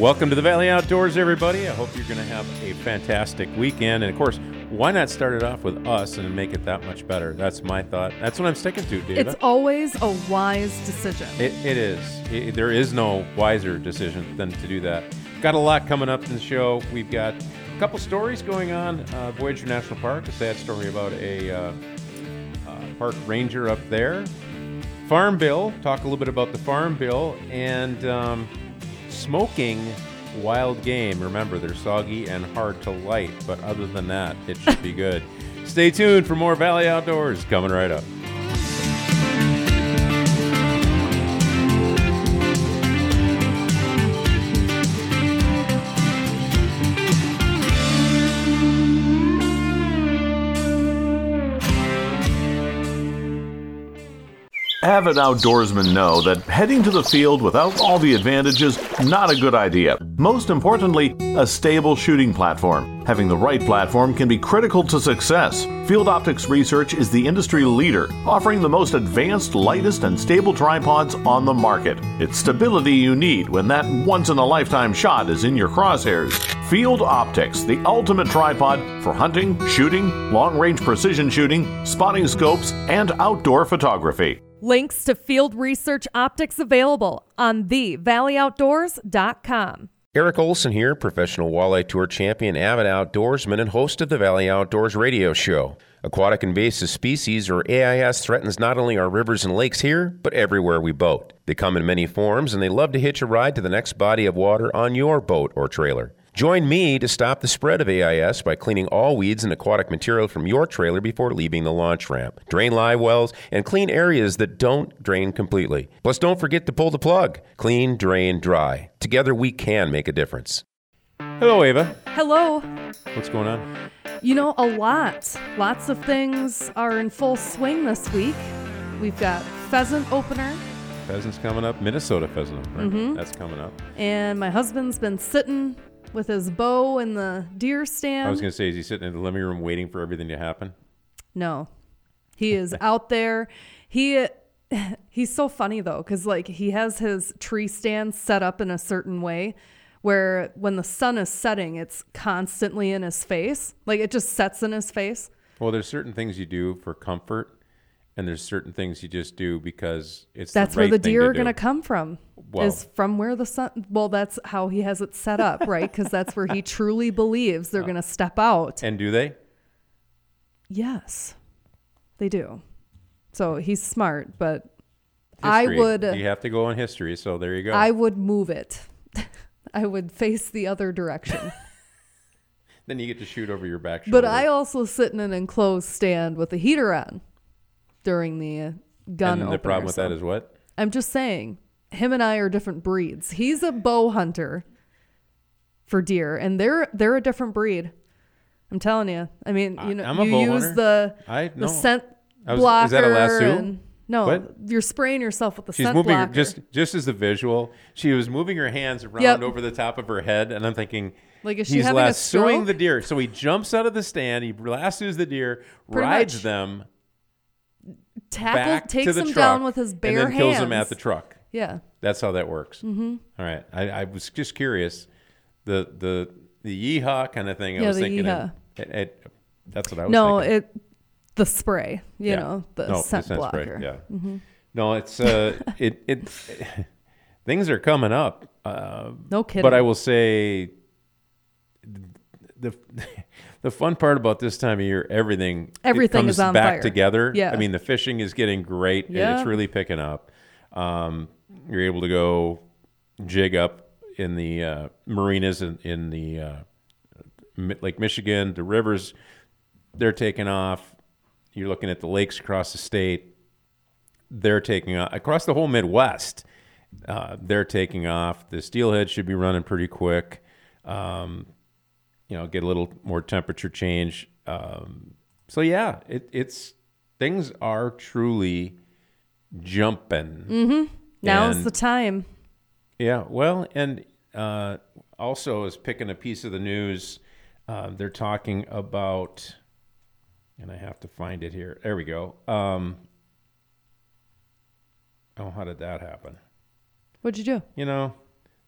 Welcome to the Valley Outdoors, everybody. I hope you're going to have a fantastic weekend. And, of course, why not start it off with us and make it that much better? That's my thought. That's what I'm sticking to, Dave. It's always a wise decision. It is. There is no wiser decision than to do that. Got a lot coming up in the show. We've got a couple stories going on. Voyager National Park, a sad story about a park ranger up there. Farm Bill, talk a little bit about the Farm Bill, and smoking wild game. Remember, they're soggy and hard to light, but other than that, it should be good. Stay tuned for more Valley Outdoors coming right up. Avid outdoorsmen know that heading to the field without all the advantages, not a good idea. Most importantly, a stable shooting platform. Having the right platform can be critical to success. Field Optics Research is the industry leader, offering the most advanced, lightest, and stable tripods on the market. It's stability you need when that once-in-a-lifetime shot is in your crosshairs. Field Optics, the ultimate tripod for hunting, shooting, long-range precision shooting, spotting scopes, and outdoor photography. Links to Field Research Optics available on thevalley.outdoors.com. Eric Olson here, professional walleye tour champion, avid outdoorsman, and host of the Valley Outdoors radio show. Aquatic invasive species, or AIS, threatens not only our rivers and lakes here, but everywhere we boat. They come in many forms, and they love to hitch a ride to the next body of water on your boat or trailer. Join me to stop the spread of AIS by cleaning all weeds and aquatic material from your trailer before leaving the launch ramp. Drain live wells and clean areas that don't drain completely. Plus, don't forget to pull the plug. Clean, drain, dry. Together, we can make a difference. Hello, Ava. Hello. What's going on? You know, a lot. Lots of things are in full swing this week. We've got pheasant opener. Pheasant's coming up. Minnesota pheasant opener. Mm-hmm. That's coming up. And my husband's been sitting with his bow in the deer stand. I was going to say, is he sitting in the living room waiting for everything to happen? No. He is out there. He's so funny, though, because like he has his tree stand set up in a certain way where when the sun is setting, it's constantly in his face. Like it just sets in his face. Well, there's certain things you do for comfort, and there's certain things you just do because it's that's the right where the deer thing are going to come from. Well, is from where the sun. Well, that's how he has it set up, right? Because that's where he truly believes they're going to step out. And do they? Yes, they do. So he's smart, but History. I would. You have to go on history, so there you go. I would move it. I would face the other direction. Then you get to shoot over your back shoulder. But I also sit in an enclosed stand with the heater on during the gun opener. And the problem with that is what? I'm just saying, him and I are different breeds. He's a bow hunter for deer, and they're a different breed. I'm telling you. I mean, you know, I'm a you bow use hunter. the scent blocker. Is that a lasso? And, no, what? You're spraying yourself with the She's scent moving blocker. just as the visual. She was moving her hands around over the top of her head, and I'm thinking, like, is she he's having a lassoing stroke? the deer. So he jumps out of the stand, he lassos the deer, Pretty rides much. them back takes to the him truck, down with his bare and then kills him at the truck. Yeah. That's how that works. Mm-hmm. All right. I was just curious. The yeehaw kind of thing. I was thinking yeehaw. That's what I was thinking. The spray, you know, the scent blocker. Spray. Yeah. Mm-hmm. No, it's things are coming up. No kidding. But I will say the fun part about this time of year, everything comes is on back fire. together. Yeah. I mean, the fishing is getting great. Yeah. And it's really picking up. You're able to go jig up in the marinas in the Lake Michigan, the rivers. They're taking off. You're looking at the lakes across the state. They're taking off across the whole Midwest. They're taking off. The steelhead should be running pretty quick. Get a little more temperature change. So yeah, it's things are truly jumping. Mm-hmm. Now's the time. Yeah, well, and also is picking a piece of the news. They're talking about, and I have to find it here. There we go. How did that happen? What'd you do?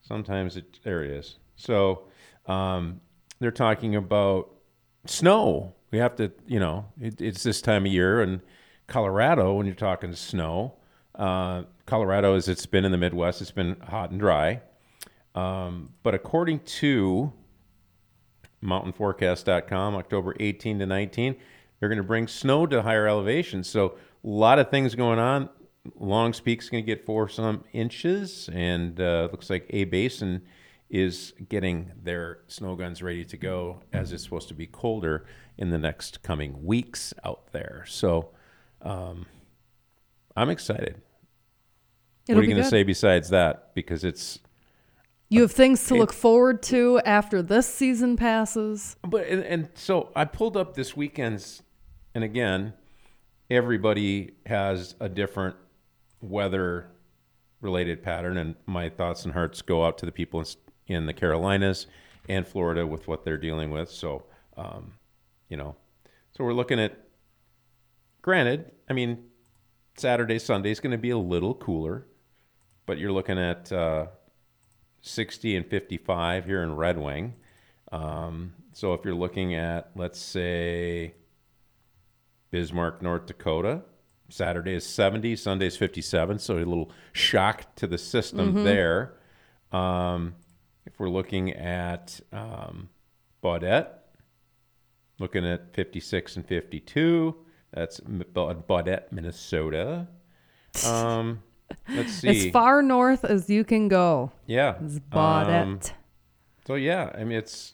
Sometimes there it is. So they're talking about snow. We have to, it's this time of year. And Colorado, when you're talking snow, Colorado, as it's been in the Midwest, it's been hot and dry. But according to mountainforecast.com, October 18 to 19, they're going to bring snow to higher elevations. So a lot of things going on. Longs Peak's going to get 4 some inches, and looks like A Basin is getting their snow guns ready to go, as it's supposed to be colder in the next coming weeks out there. So I'm excited. What are you going to say besides that? Because you have things to look forward to after this season passes. But and so I pulled up this weekend's, and again, everybody has a different weather-related pattern, and my thoughts and hearts go out to the people in the Carolinas and Florida with what they're dealing with. So, so we're looking at, granted, I mean, Saturday, Sunday is going to be a little cooler, but you're looking at 60 and 55 here in Red Wing. So if you're looking at, let's say, Bismarck, North Dakota, Saturday is 70, Sunday is 57, so a little shock to the system there. If we're looking at Baudette, looking at 56 and 52, that's Baudette, Minnesota. Let's see. As far north as you can go. Yeah. It's Baudette. So yeah, I mean it's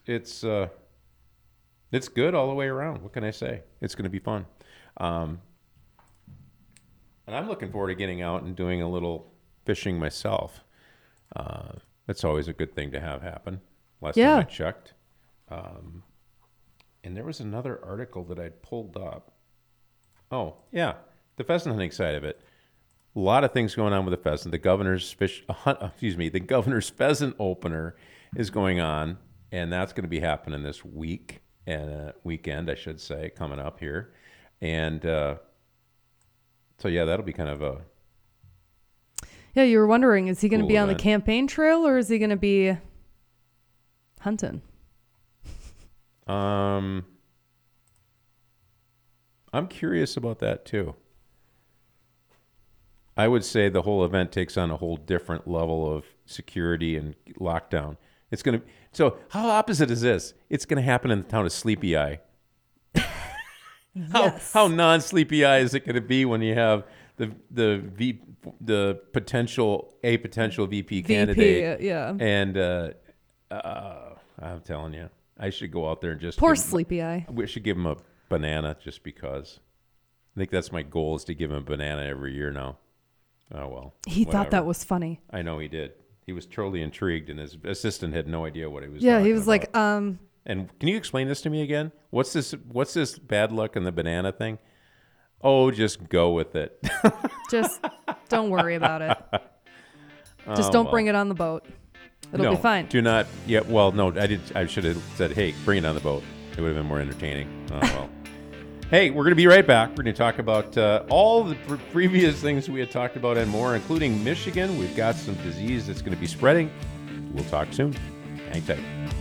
good all the way around. What can I say? It's going to be fun. And I'm looking forward to getting out and doing a little fishing myself. It's always a good thing to have happen. Last time I checked. And there was another article that I'd pulled up. Oh, yeah. The pheasant hunting side of it. A lot of things going on with the pheasant. The governor's pheasant opener is going on, and that's going to be happening this week and weekend, I should say, coming up here. And so yeah, that'll be kind of a you were wondering, is he going to cool be on event. the campaign trail, or is he going to be hunting? I'm curious about that too. I would say the whole event takes on a whole different level of security and lockdown. So how opposite is this? It's going to happen in the town of Sleepy Eye. Yes. How non-Sleepy Eye is it going to be when you have the potential VP candidate? Yeah. And I'm telling you, I should go out there and just Poor Sleepy Eye. We should give him a banana just because. I think that's my goal, is to give him a banana every year now. Oh well. He whatever. thought that was funny. I know he did. He was totally intrigued, and his assistant had no idea what he was. Yeah, he was about. like, And can you explain this to me again? What's this bad luck in the banana thing? Oh, just go with it. just don't worry about it. Just don't bring it on the boat. It'll be fine. Do not. Yeah. Well, no. I should have said, "Hey, bring it on the boat." It would have been more entertaining. Oh well. Hey, we're going to be right back. We're going to talk about all the previous things we had talked about and more, including Michigan. We've got some disease that's going to be spreading. We'll talk soon. Hang tight.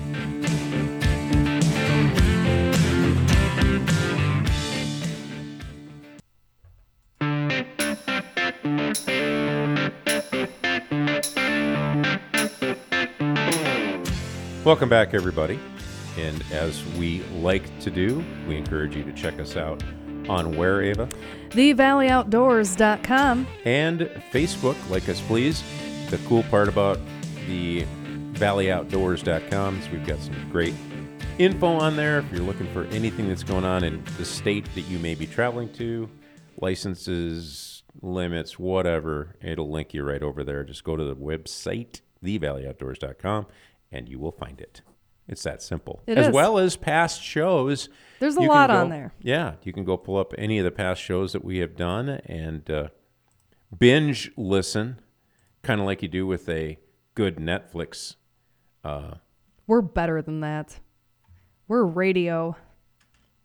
Welcome back, everybody. And as we like to do, we encourage you to check us out on where, Ava? TheValleyOutdoors.com. And Facebook. Like us, please. The cool part about the ValleyOutdoors.com is we've got some great info on there. If you're looking for anything that's going on in the state that you may be traveling to, licenses, limits, whatever, it'll link you right over there. Just go to the website, TheValleyOutdoors.com, and you will find it. It's that simple. As well as past shows. There's a lot on there. Yeah. You can go pull up any of the past shows that we have done and binge listen, kind of like you do with a good Netflix. We're better than that. We're radio.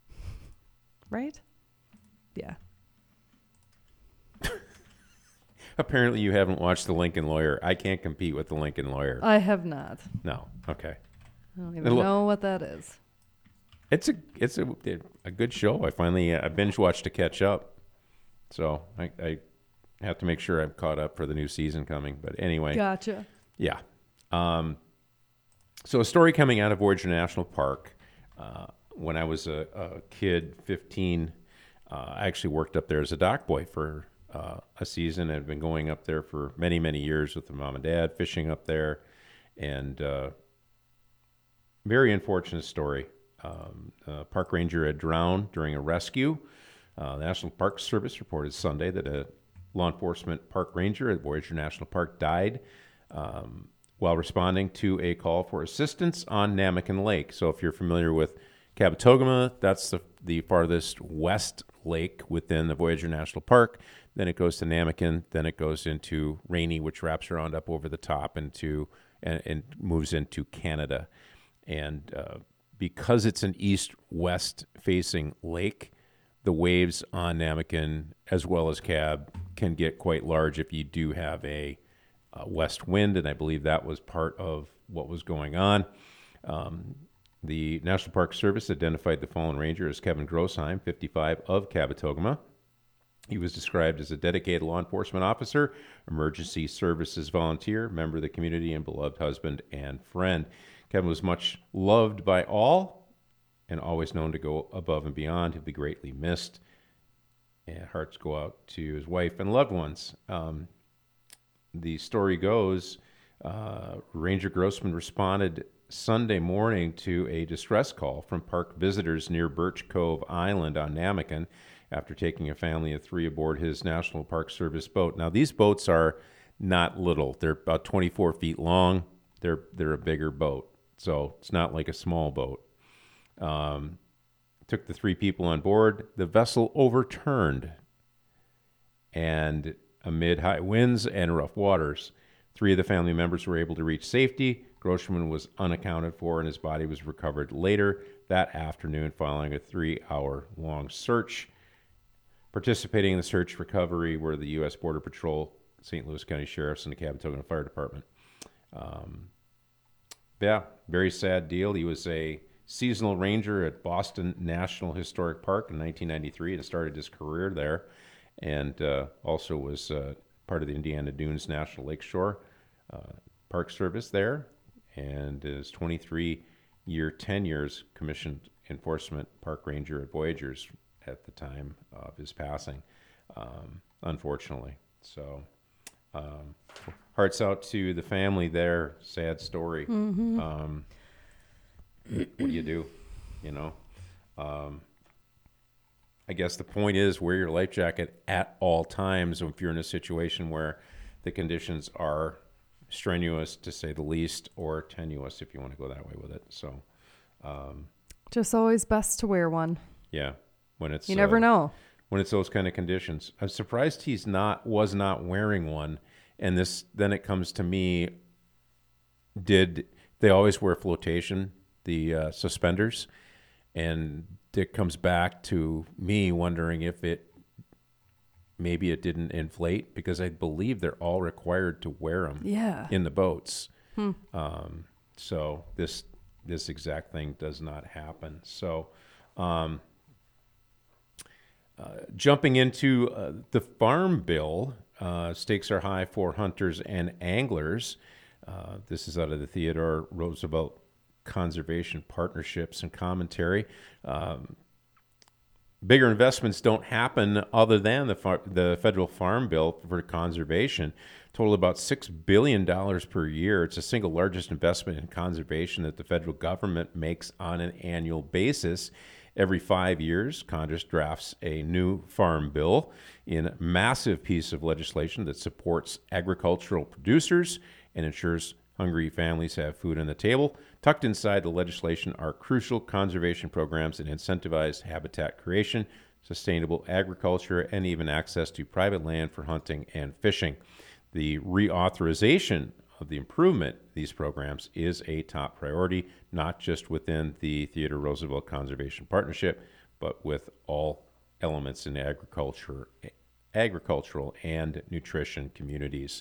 Right? Yeah. Apparently you haven't watched The Lincoln Lawyer. I can't compete with The Lincoln Lawyer. I have not. No. Okay. I don't even know what that is. It's a good show. I finally I binge watched to catch up. So I have to make sure I'm caught up for the new season coming. But anyway. Gotcha. Yeah. So a story coming out of Voyageur National Park. When I was a kid, 15, I actually worked up there as a dock boy for a season. I'd been going up there for many, many years with my mom and dad, fishing up there. And very unfortunate story. A park ranger had drowned during a rescue. The National Park Service reported Sunday that a law enforcement park ranger at Voyageur National Park died while responding to a call for assistance on Namakan Lake. So if you're familiar with Kabetogama, that's the farthest west lake within the Voyageur National Park. Then it goes to Namakan. Then it goes into Rainy, which wraps around up over the top and moves into Canada. And because it's an east-west facing lake, the waves on Namakan as well as Cab can get quite large if you do have a west wind, and I believe that was part of what was going on. The National Park Service identified the fallen ranger as Kevin Grossheim, 55, of Kabetogama. He was described as a dedicated law enforcement officer, emergency services volunteer, member of the community, and beloved husband and friend. Kevin was much loved by all and always known to go above and beyond. He'll be greatly missed. And hearts go out to his wife and loved ones. The story goes, Ranger Grossman responded Sunday morning to a distress call from park visitors near Birch Cove Island on Namakan after taking a family of 3 aboard his National Park Service boat. Now, these boats are not little. They're about 24 feet long. They're a bigger boat, so it's not like a small boat. Took the 3 people on board. The vessel overturned, and amid high winds and rough waters, 3 of the family members were able to reach safety. Grossman was unaccounted for, and his body was recovered later that afternoon following a 3-hour-long search. Participating in the search recovery were the U.S. Border Patrol, St. Louis County Sheriffs, and the Kabetogama Fire Department. Yeah, very sad deal. He was a seasonal ranger at Boston National Historic Park in 1993 and started his career there, and also was part of the Indiana Dunes National Lakeshore Park Service there, and his 23-year tenure as commissioned enforcement park ranger at Voyageurs at the time of his passing, unfortunately. So hearts out to the family there. Sad story. Mm-hmm. What do you do? You know, I guess the point is wear your life jacket at all times if you're in a situation where the conditions are strenuous, to say the least, or tenuous, if you want to go that way with it. So just always best to wear one. Yeah. When it's you never know. When it's those kind of conditions. I'm surprised was not wearing one. And then it comes to me, did they always wear flotation, the suspenders? And it comes back to me wondering if maybe it didn't inflate, because I believe they're all required to wear them in the boats. So this exact thing does not happen. So jumping into the Farm Bill, stakes are high for hunters and anglers. This is out of the Theodore Roosevelt Conservation Partnerships and Commentary. Bigger investments don't happen other than the federal Farm Bill for conservation. Total about $6 billion per year. It's the single largest investment in conservation that the federal government makes on an annual basis. Every 5 years, Congress drafts a new Farm Bill in a massive piece of legislation that supports agricultural producers and ensures hungry families have food on the table. Tucked inside the legislation are crucial conservation programs that incentivize habitat creation, sustainable agriculture, and even access to private land for hunting and fishing. The reauthorization of the improvement of these programs is a top priority, not just within the Theodore Roosevelt Conservation Partnership, but with all elements in agriculture agricultural and nutrition communities.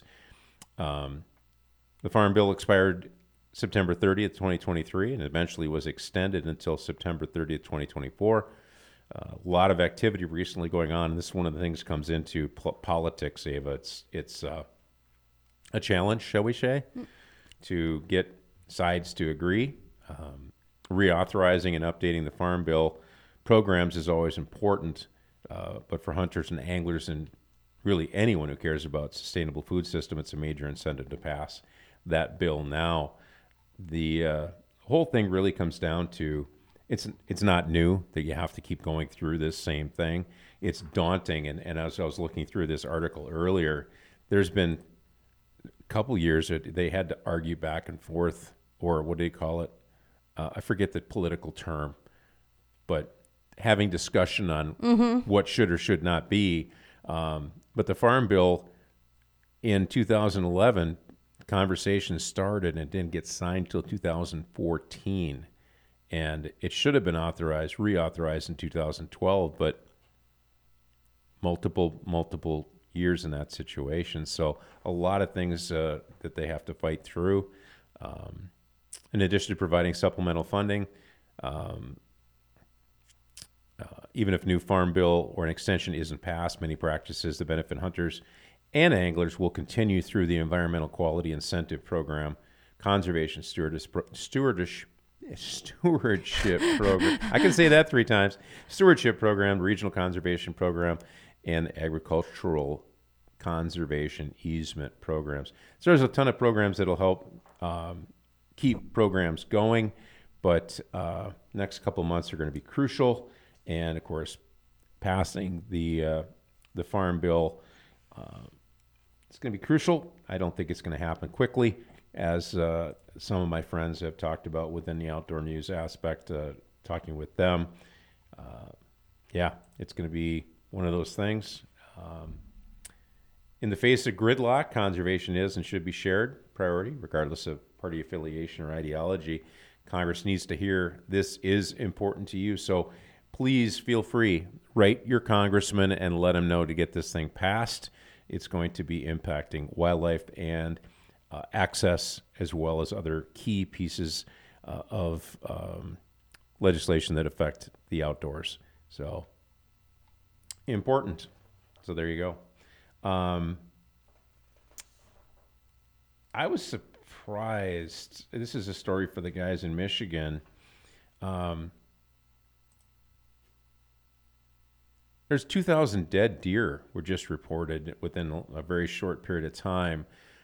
The Farm Bill expired September 30th, 2023, and eventually was extended until September 30th, 2024. A lot of activity recently going on, and this is one of the things that comes into politics, Ava. It's a challenge, shall we say, to get sides to agree. Reauthorizing and updating the Farm Bill programs is always important, but for hunters and anglers and really anyone who cares about sustainable food system, it's a major incentive to pass that bill now. The whole thing really comes down to it's not new that you have to keep going through this same thing. It's daunting, and as I was looking through this article earlier, there's been a couple years that they had to argue back and forth, or what do you call it? I forget the political term, but having discussion on what should or should not be. But the Farm Bill in 2011, conversations started and it didn't get signed till 2014. And it should have been reauthorized in 2012, but multiple years in that situation. So a lot of things that they have to fight through. In addition to providing supplemental funding, even if new Farm Bill or an extension isn't passed, many practices that benefit hunters and anglers will continue through the Environmental Quality Incentive Program, Conservation Stewardship Program. I can say that 3 times. Stewardship Program, Regional Conservation Program, and Agricultural Conservation Easement Programs. So there's a ton of programs that'll help keep programs going, but next couple months are going to be crucial. And of course, passing the Farm Bill, it's going to be crucial. I don't think it's going to happen quickly, as some of my friends have talked about within the outdoor news aspect, talking with them. Yeah, it's going to be one of those things. In the face of gridlock, conservation is and should be shared priority, regardless of party affiliation or ideology. Congress needs to hear this is important to you. So please feel free, write your congressman and let him know to get this thing passed. It's going to be impacting wildlife and access, as well as other key pieces of legislation that affect the outdoors. So important. So there you go. I was surprised. This is a story for the guys in Michigan. There's 2,000 dead deer were just reported within a very short period of time.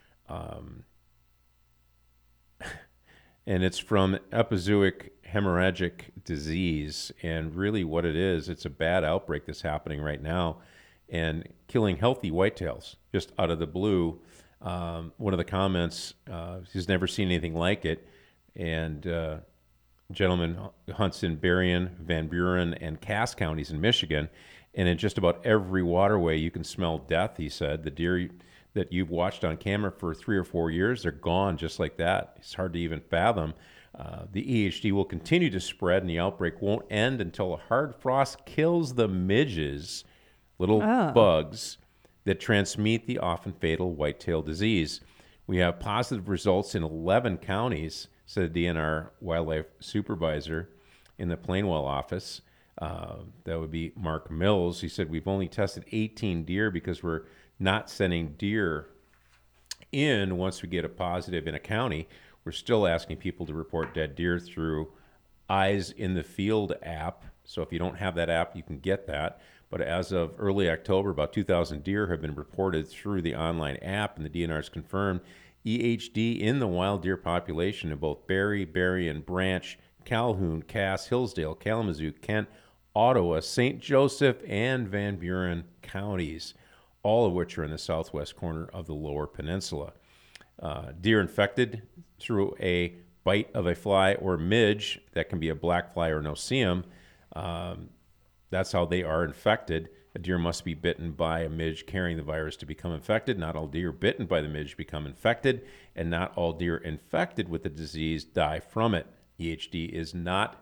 And it's from epizootic hemorrhagic disease. And really what it is, it's a bad outbreak that's happening right now and killing healthy whitetails just out of the blue. One of the comments, he's never seen anything like it. And gentleman hunts in Berrien, Van Buren, and Cass counties in Michigan. And in just about every waterway, you can smell death, he said. The deer that you've watched on camera for 3 or 4 years, they're gone just like that. It's hard to even fathom. The EHD will continue to spread, and the outbreak won't end until a hard frost kills the midges, little bugs, that transmit the often fatal whitetail disease. We have positive results in 11 counties, said the DNR wildlife supervisor in the Plainwell office. That would be Mark Mills. He said, we've only tested 18 deer because we're not sending deer in once we get a positive in a county. We're still asking people to report dead deer through Eyes in the Field app. So if you don't have that app, you can get that. But as of early October, about 2,000 deer have been reported through the online app, and the DNR has confirmed EHD in the wild deer population in both Barrie, Berrien, Branch, Calhoun, Cass, Hillsdale, Kalamazoo, Kent, Ottawa, St. Joseph, and Van Buren counties, all of which are in the southwest corner of the Lower Peninsula. Deer infected through a bite of a fly or midge, that can be a black fly or no-see-um, that's how they are infected. A deer must be bitten by a midge carrying the virus to become infected. Not all deer bitten by the midge become infected, and not all deer infected with the disease die from it. EHD is not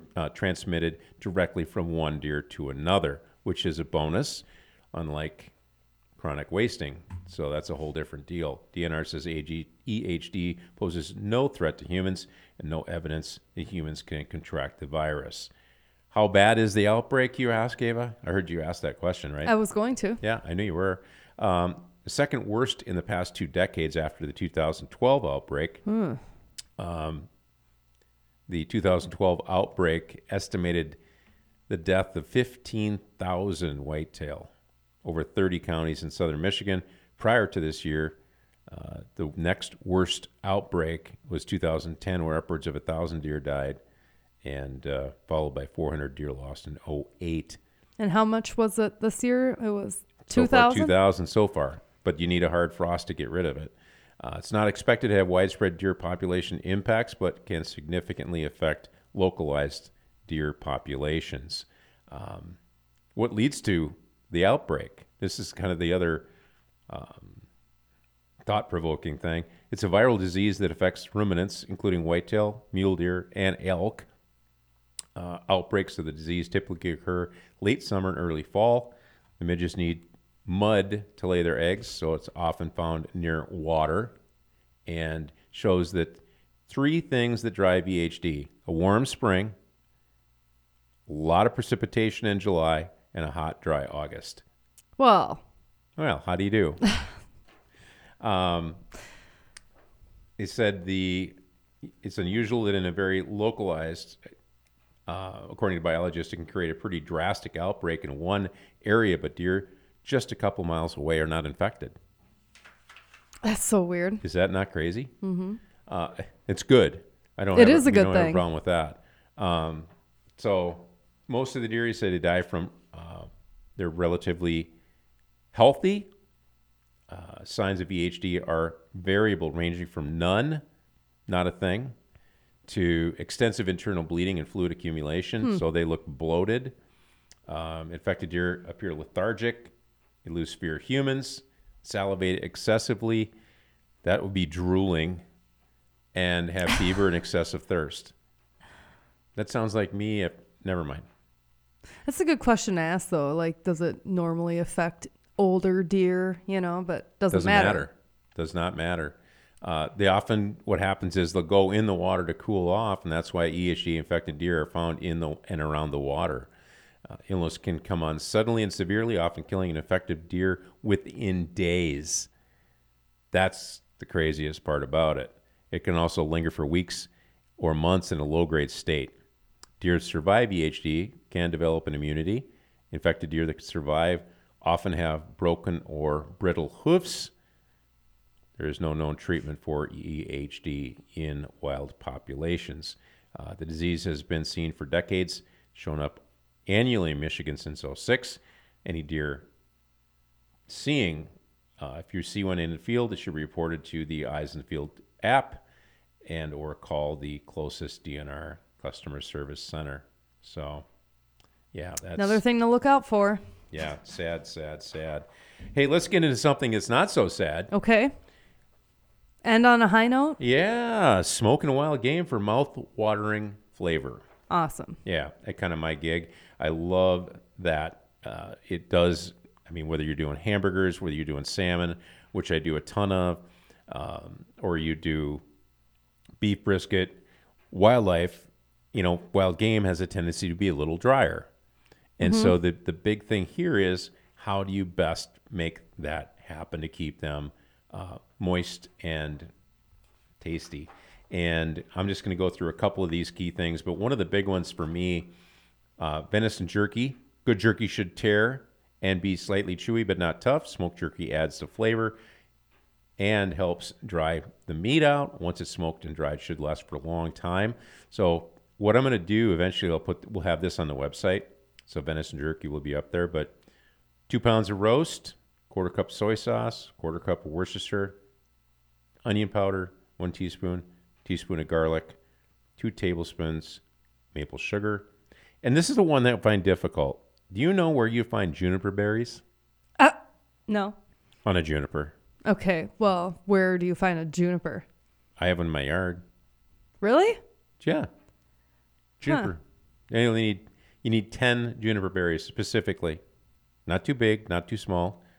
transmitted directly from one deer to another, which is a bonus, unlike chronic wasting. So that's a whole different deal. DNR says EHD poses no threat to humans and no evidence that humans can contract the virus. How bad is the outbreak, you ask, Ava? I heard you ask that question, right? I was going to. Yeah, I knew you were. The second worst in the past 2 decades after the 2012 outbreak. The 2012 outbreak estimated the death of 15,000 whitetail over 30 counties in southern Michigan. Prior to this year, the next worst outbreak was 2010, where upwards of 1,000 deer died, and followed by 400 deer lost in 2008. And how much was it this year? It was 2,000? 2,000? 2,000 so far, but you need a hard frost to get rid of it. It's not expected to have widespread deer population impacts, but can significantly affect localized deer populations. What leads to the outbreak? This is kind of the other thought-provoking thing. It's a viral disease that affects ruminants, including whitetail, mule deer, and elk. Outbreaks of the disease typically occur late summer and early fall. The midges need mud to lay their eggs, so it's often found near water, and shows that 3 things that drive EHD: a warm spring, a lot of precipitation in July, and a hot, dry August. Well, how do you do? They said it's unusual that in a very localized, according to biologists, it can create a pretty drastic outbreak in one area, but deer just a couple miles away are not infected. that's so weird. Is that not crazy? Mm-hmm. It's good. It is a good don't have a thing. problem with that. So most of the deer, you say, they die from, they're relatively healthy. Signs of EHD are variable, ranging from none, not a thing, to extensive internal bleeding and fluid accumulation. So they look bloated. Infected deer appear lethargic. They lose fear of humans, salivate excessively. That would be drooling, and have fever and excessive thirst. That sounds like me. Never mind. That's a good question to ask, though. Like, does it normally affect older deer? But doesn't matter. Does not matter. They often, what happens is they'll go in the water to cool off, and that's why EHD infected deer are found in and around the water. Illness can come on suddenly and severely, often killing an infected deer within days. That's the craziest part about it. It can also linger for weeks or months in a low-grade state. Deer that survive EHD can develop an immunity. Infected deer that survive often have broken or brittle hoofs. There is no known treatment for EHD in wild populations. The disease has been seen for decades, shown up annually in Michigan since 2006. Any deer seeing, if you see one in the field, it should be reported to the Eyes in the Field app and or call the closest DNR customer service center. So, yeah, that's Another thing to look out for. Yeah, sad, sad, sad. Hey, let's get into something that's not so sad. Okay. And on a high note? Yeah, smoking a wild game for mouth-watering flavor. Awesome. Yeah, that's kind of my gig. I love that. It does, whether you're doing hamburgers, whether you're doing salmon, which I do a ton of, or you do beef brisket, wildlife, wild game has a tendency to be a little drier. And so the big thing here is, how do you best make that happen to keep them moist and tasty? And I'm just going to go through a couple of these key things, but one of the big ones for me, venison jerky. Good jerky should tear and be slightly chewy but not tough. Smoked jerky adds to flavor and helps dry the meat out. Once it's smoked and dried, it should last for a long time. So what I'm going to do eventually, we'll have this on the website. So venison jerky will be up there, but 2 pounds of roast, 1/4 cup soy sauce, 1/4 cup of Worcestershire, onion powder, 1 teaspoon of garlic, 2 tablespoons maple sugar. And this is the one that I find difficult. Do you know where you find juniper berries? No. On a juniper. Okay. Well, where do you find a juniper? I have one in my yard. Really? Yeah. Juniper. Huh. You need 10 juniper berries specifically. Not too big, not too small.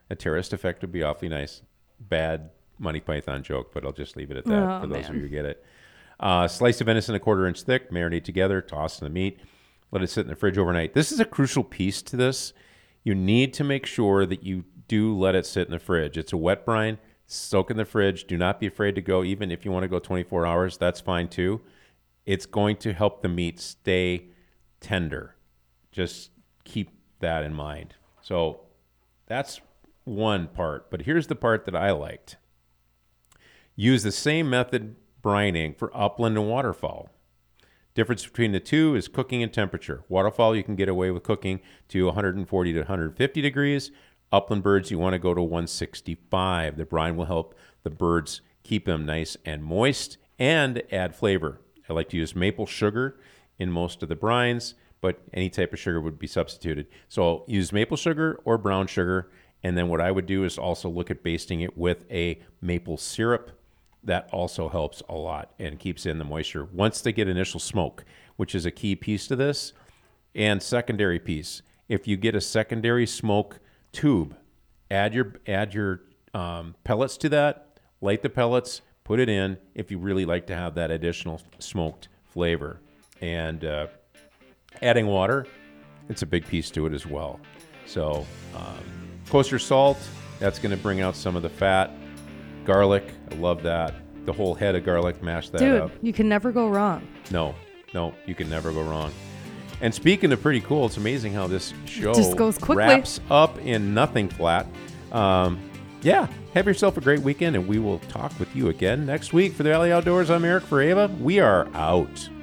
A terrorist effect would be awfully nice. Bad Monty Python joke, but I'll just leave it at that for those of you who get it. Slice of venison 1/4 inch thick, marinate together, toss in the meat, let it sit in the fridge overnight. This is a crucial piece to this. You need to make sure that you do let it sit in the fridge. It's a wet brine, soak in the fridge. Do not be afraid to go, even if you want to go 24 hours, that's fine too. It's going to help the meat stay tender. Just keep that in mind. So that's one part, but here's the part that I liked. Use the same method brining for upland and waterfowl. Difference between the two is cooking and temperature. Waterfowl, you can get away with cooking to 140 to 150 degrees. Upland birds, you want to go to 165. The brine will help the birds keep them nice and moist and add flavor. I like to use maple sugar in most of the brines, but any type of sugar would be substituted. So use maple sugar or brown sugar. And then what I would do is also look at basting it with a maple syrup. That also helps a lot and keeps in the moisture once they get initial smoke, which is a key piece to this. And secondary piece, if you get a secondary smoke tube, add your pellets to that, light the pellets, put it in if you really like to have that additional smoked flavor. And adding water, it's a big piece to it as well. So kosher salt, that's going to bring out some of the fat. Garlic, I love that. The whole head of garlic, mash that up. Dude, you can never go wrong. No, you can never go wrong. And speaking of pretty cool, it's amazing how this show just goes quickly. Wraps up in nothing flat. Yeah, have yourself a great weekend, and we will talk with you again next week. For the Valley Outdoors, I'm Eric. For Ava, we are out.